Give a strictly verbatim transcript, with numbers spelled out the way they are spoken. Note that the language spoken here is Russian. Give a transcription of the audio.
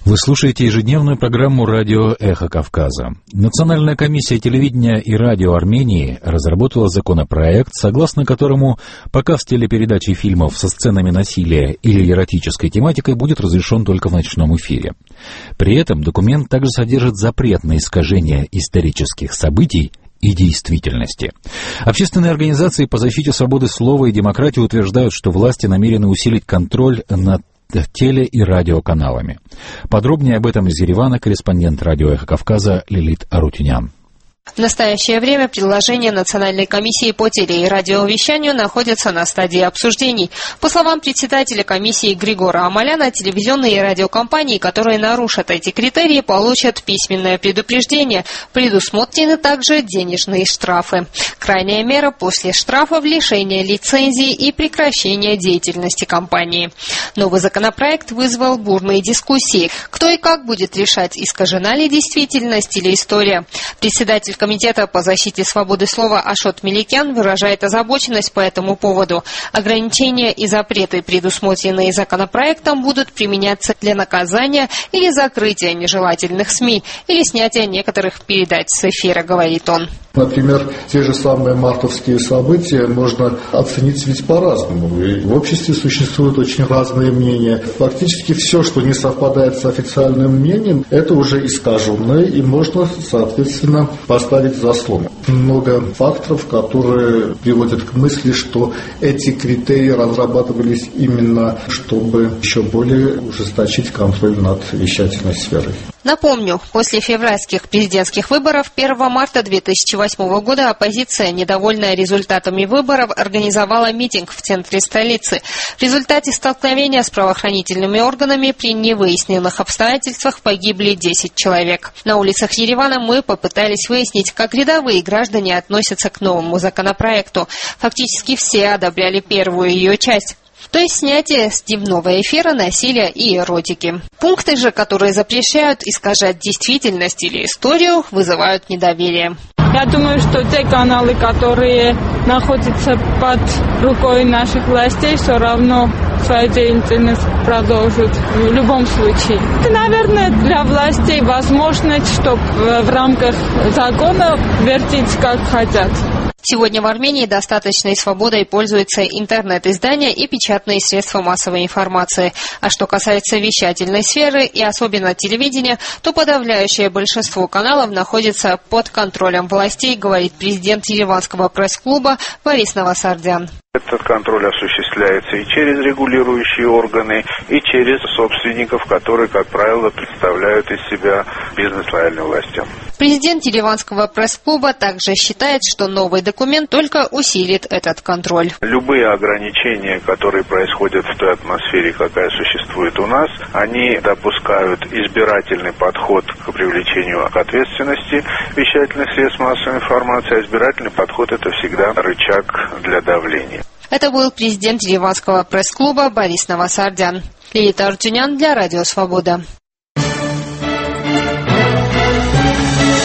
Вы слушаете ежедневную программу «Радио Эхо Кавказа». Национальная комиссия телевидения и радио Армении разработала законопроект, согласно которому показ телепередач и фильмов со сценами насилия или эротической тематикой будет разрешен только в ночном эфире. При этом документ также содержит запрет на искажение исторических событий и действительности. Общественные организации по защите свободы слова и демократии утверждают, что власти намерены усилить контроль над теле- и радиоканалами. Подробнее об этом из Еревана корреспондент радио «Эхо Кавказа» Лилит Арутюнян. В настоящее время предложение Национальной комиссии по теле- и радиовещанию находится на стадии обсуждений. По словам председателя комиссии Григора Амаляна, телевизионные и радиокомпании, которые нарушат эти критерии, получат письменное предупреждение. Предусмотрены также денежные штрафы. Крайняя мера после штрафов — лишение лицензии и прекращение деятельности компании. Новый законопроект вызвал бурные дискуссии. Кто и как будет решать, искажена ли действительность или история? Председатель Комитета по защите свободы слова Ашот Меликян выражает озабоченность по этому поводу. Ограничения и запреты, предусмотренные законопроектом, будут применяться для наказания или закрытия нежелательных СМИ или снятия некоторых передач с эфира, говорит он. Например, те же самые мартовские события можно оценить ведь по-разному. И в обществе существуют очень разные мнения. Фактически все, что не совпадает с официальным мнением, это уже искаженное, и можно, соответственно, поставить заслон. Много факторов, которые приводят к мысли, что эти критерии разрабатывались именно, чтобы еще более ужесточить контроль над вещательной сферой. Напомню, после февральских президентских выборов первого марта две тысячи восьмого года оппозиция, недовольная результатами выборов, организовала митинг в центре столицы. В результате столкновения с правоохранительными органами при невыясненных обстоятельствах погибли десять человек. На улицах Еревана мы попытались выяснить, как рядовые граждане относятся к новому законопроекту. Фактически все одобряли первую ее часть. То есть снятие с дневного эфира насилия и эротики. Пункты же, которые запрещают искажать действительность или историю, вызывают недоверие. Я думаю, что те каналы, которые находятся под рукой наших властей, все равно свою деятельность продолжат в любом случае. Это, наверное, для властей возможность, чтобы в рамках закона вертеть как хотят. Сегодня в Армении достаточной свободой пользуются интернет-издания и печатные средства массовой информации. А что касается вещательной сферы и особенно телевидения, то подавляющее большинство каналов находится под контролем властей, говорит президент Ереванского пресс-клуба Борис Новосардян. Этот контроль осуществляется и через регулирующие органы, и через собственников, которые, как правило, представляют из себя бизнес лояльным властям. Президент Ереванского пресс-клуба также считает, что новый документ только усилит этот контроль. Любые ограничения, которые происходят в той атмосфере, какая существует у нас, они допускают избирательный подход к привлечению к ответственности вещательных средств массовой информации, а избирательный подход — это всегда рычаг для давления. Это был президент Ереванского пресс-клуба Борис Новосардян. Лилит Арутюнян для Радио Свобода.